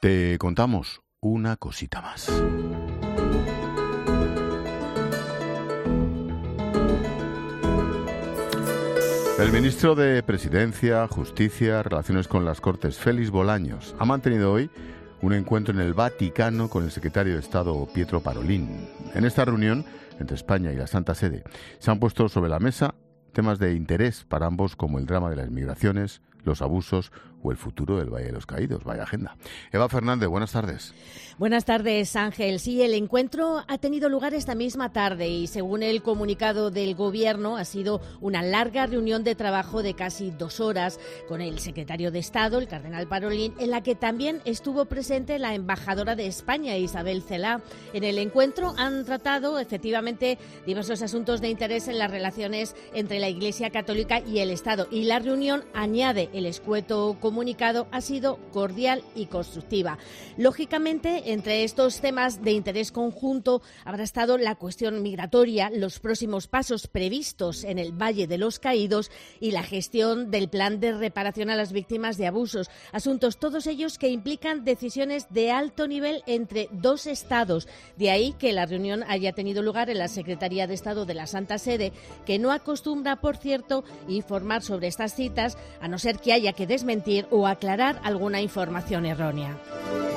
Te contamos una cosita más. El ministro de Presidencia, Justicia, Relaciones con las Cortes, Félix Bolaños, ha mantenido hoy un encuentro en el Vaticano con el secretario de Estado, Pietro Parolin. En esta reunión entre España y la Santa Sede se han puesto sobre la mesa temas de interés para ambos, como el drama de las migraciones, los abusos o el futuro del Valle de los Caídos. Vaya agenda. Eva Fernández, buenas tardes. Buenas tardes, Ángel. Sí, el encuentro ha tenido lugar esta misma tarde y, según el comunicado del Gobierno, ha sido una larga reunión de trabajo de casi 2 horas con el secretario de Estado, el cardenal Parolin, en la que también estuvo presente la embajadora de España, Isabel Celaá. En el encuentro han tratado, efectivamente, diversos asuntos de interés en las relaciones entre la Iglesia Católica y el Estado. Y la reunión, añade el escueto comunicado, ha sido cordial y constructiva. Lógicamente, entre estos temas de interés conjunto habrá estado la cuestión migratoria, los próximos pasos previstos en el Valle de los Caídos y la gestión del plan de reparación a las víctimas de abusos. Asuntos todos ellos que implican decisiones de alto nivel entre 2 estados. De ahí que la reunión haya tenido lugar en la Secretaría de Estado de la Santa Sede, que no acostumbra, por cierto, informar sobre estas citas, a no ser que haya que desmentir o aclarar alguna información errónea.